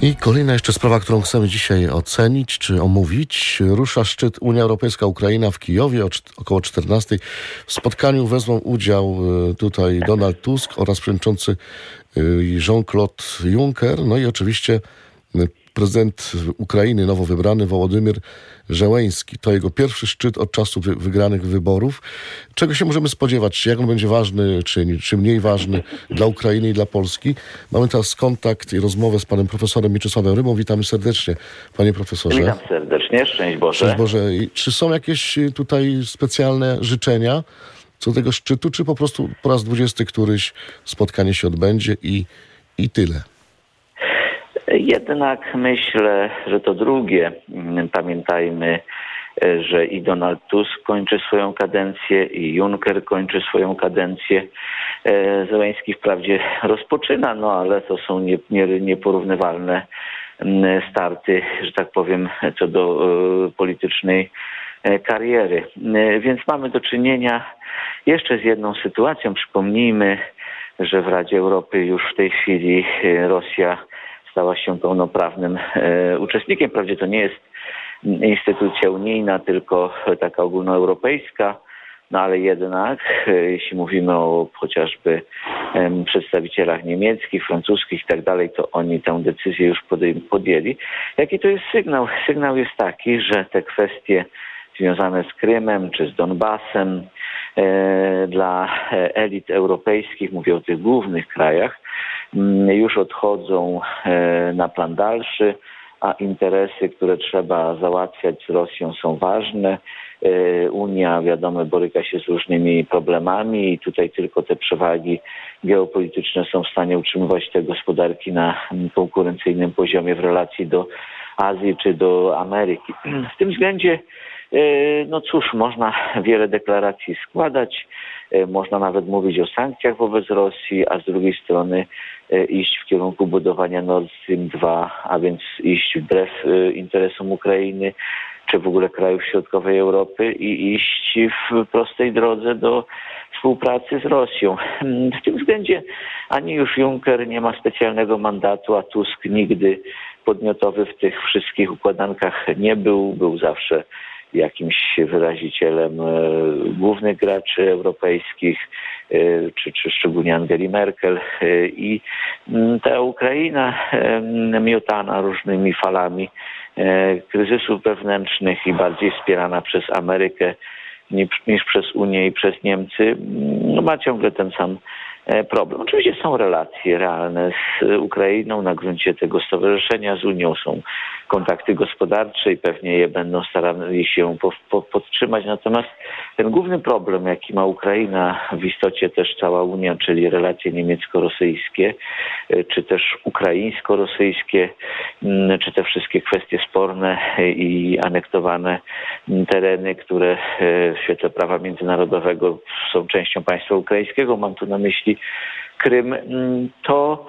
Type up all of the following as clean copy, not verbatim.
I kolejna jeszcze sprawa, którą chcemy dzisiaj ocenić czy omówić. Rusza szczyt Unia Europejska-Ukraina w Kijowie około 14:00. W spotkaniu wezmą udział tutaj Donald Tusk oraz przewodniczący Jean-Claude Juncker. No i oczywiście prezydent Ukrainy, nowo wybrany Wołodymyr Zełenski. To jego pierwszy szczyt od czasu wygranych wyborów. Czego się możemy spodziewać? Jak on będzie ważny, czy mniej ważny dla Ukrainy i dla Polski? Mamy teraz kontakt i rozmowę z panem profesorem Mieczysławem Rybą. Witamy serdecznie, panie profesorze. Witam serdecznie, szczęść Boże. Szczęść Boże. Czy są jakieś tutaj specjalne życzenia co do tego szczytu, czy po prostu po raz 20 któryś spotkanie się odbędzie i tyle? Jednak myślę, że to drugie. Pamiętajmy, że i Donald Tusk kończy swoją kadencję, i Juncker kończy swoją kadencję. Zełenski wprawdzie rozpoczyna, no ale to są nieporównywalne starty, że tak powiem, co do politycznej kariery. Więc mamy do czynienia jeszcze z jedną sytuacją. Przypomnijmy, że w Radzie Europy już w tej chwili Rosja stała się pełnoprawnym uczestnikiem. Wprawdzie to nie jest instytucja unijna, tylko taka ogólnoeuropejska, no ale jednak, jeśli mówimy o chociażby przedstawicielach niemieckich, francuskich i tak dalej, to oni tę decyzję już podjęli. Jaki to jest sygnał? Sygnał jest taki, że te kwestie związane z Krymem czy z Donbasem dla elit europejskich, mówię o tych głównych krajach, już odchodzą na plan dalszy, a interesy, które trzeba załatwiać z Rosją, są ważne. Unia, wiadomo, boryka się z różnymi problemami i tutaj tylko te przewagi geopolityczne są w stanie utrzymywać te gospodarki na konkurencyjnym poziomie w relacji do Azji czy do Ameryki. W tym względzie, no cóż, można wiele deklaracji składać, można nawet mówić o sankcjach wobec Rosji, a z drugiej strony iść w kierunku budowania Nord Stream 2, a więc iść wbrew interesom Ukrainy, czy w ogóle krajów środkowej Europy i iść w prostej drodze do współpracy z Rosją. W tym względzie ani już Juncker nie ma specjalnego mandatu, a Tusk nigdy podmiotowy w tych wszystkich układankach nie był. Był zawsze jakimś wyrazicielem głównych graczy europejskich, czy szczególnie Angeli Merkel. I ta Ukraina miotana różnymi falami kryzysów wewnętrznych i bardziej wspierana przez Amerykę niż przez Unię i przez Niemcy, no ma ciągle ten sam problem. Oczywiście są relacje realne z Ukrainą na gruncie tego stowarzyszenia, z Unią są kontakty gospodarcze i pewnie je będą starali się podtrzymać. Natomiast ten główny problem, jaki ma Ukraina, w istocie też cała Unia, czyli relacje niemiecko-rosyjskie, czy też ukraińsko-rosyjskie, czy te wszystkie kwestie sporne i anektowane tereny, które w świetle prawa międzynarodowego są częścią państwa ukraińskiego, mam tu na myśli Krym, to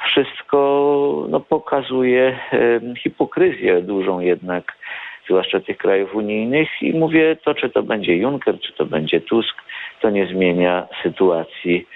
wszystko pokazuje hipokryzję dużą jednak, zwłaszcza tych krajów unijnych i mówię, to czy to będzie Juncker, czy to będzie Tusk, to nie zmienia sytuacji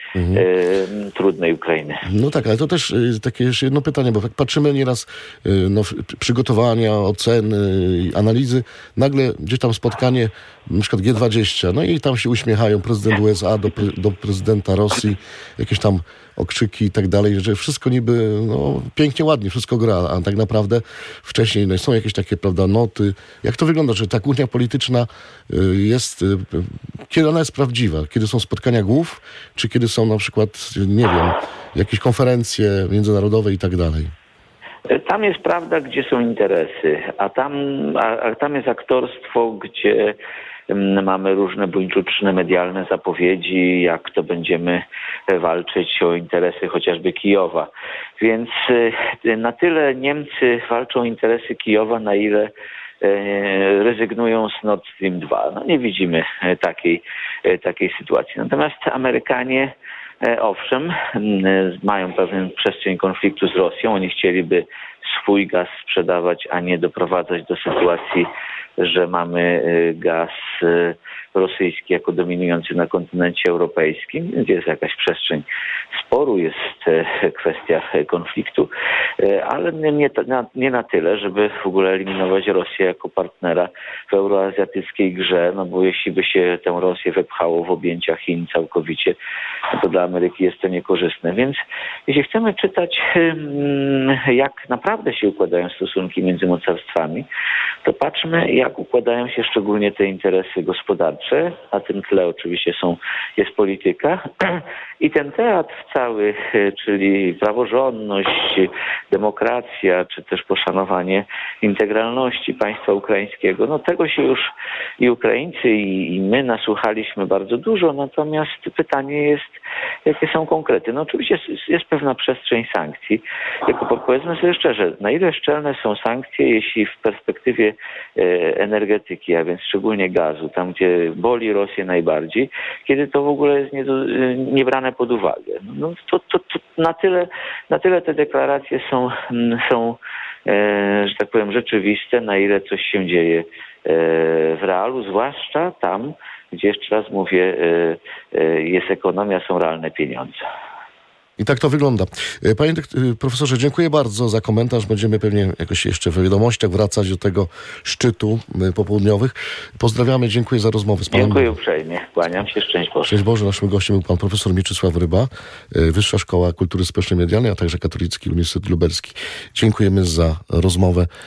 trudnej Ukrainy. No tak, ale to też takie jeszcze jedno pytanie, bo tak patrzymy nieraz przygotowania, oceny, analizy, nagle gdzieś tam spotkanie, na przykład G20, no i tam się uśmiechają prezydent USA do prezydenta Rosji, jakieś tam okrzyki i tak dalej, że wszystko niby pięknie, ładnie, wszystko gra, a tak naprawdę wcześniej są jakieś takie, prawda, noty. Jak to wygląda, że ta kłótnia polityczna jest, kiedy ona jest prawdziwa? Kiedy są spotkania głów, czy kiedy są na przykład, nie wiem, jakieś konferencje międzynarodowe i tak dalej? Tam jest prawda, gdzie są interesy, a tam jest aktorstwo, gdzie mamy różne buńczuczne medialne zapowiedzi, jak to będziemy walczyć o interesy chociażby Kijowa. Więc na tyle Niemcy walczą o interesy Kijowa, na ile rezygnują z Nord Stream 2. No nie widzimy takiej sytuacji. Natomiast Amerykanie, owszem, mają pewien przestrzeń konfliktu z Rosją. Oni chcieliby swój gaz sprzedawać, a nie doprowadzać do sytuacji, że mamy gaz rosyjski jako dominujący na kontynencie europejskim, gdzie jest jakaś przestrzeń sporu, jest kwestia konfliktu, ale nie na tyle, żeby w ogóle eliminować Rosję jako partnera w euroazjatyckiej grze, no bo jeśli by się tę Rosję wepchało w objęcia Chin całkowicie, no to dla Ameryki jest to niekorzystne. Więc jeśli chcemy czytać, jak naprawdę się układają stosunki między mocarstwami, to patrzmy, jak układają się szczególnie te interesy gospodarcze. Na tym tle oczywiście jest polityka i ten teatr cały, czyli praworządność, demokracja, czy też poszanowanie integralności państwa ukraińskiego, no tego się już i Ukraińcy, i my nasłuchaliśmy bardzo dużo, natomiast pytanie jest, jakie są konkrety. No oczywiście jest pewna przestrzeń sankcji, tylko powiedzmy sobie szczerze, na ile szczelne są sankcje, jeśli w perspektywie energetyki, a więc szczególnie gazu, tam gdzie boli Rosję najbardziej, kiedy to w ogóle jest nie brane pod uwagę. No to na tyle te deklaracje są, że tak powiem, rzeczywiste, na ile coś się dzieje w realu, zwłaszcza tam, gdzie, jeszcze raz mówię, jest ekonomia, są realne pieniądze. I tak to wygląda. Panie profesorze, dziękuję bardzo za komentarz. Będziemy pewnie jakoś jeszcze w wiadomościach wracać do tego szczytu popołudniowych. Pozdrawiamy, dziękuję za rozmowę z panem. Dziękuję uprzejmie. Kłaniam się, szczęść Boże. Szczęść Boże. Naszym gościem był pan profesor Mieczysław Ryba, Wyższa Szkoła Kultury Społecznej i Medialnej, a także Katolicki Uniwersytet Lubelski. Dziękujemy za rozmowę.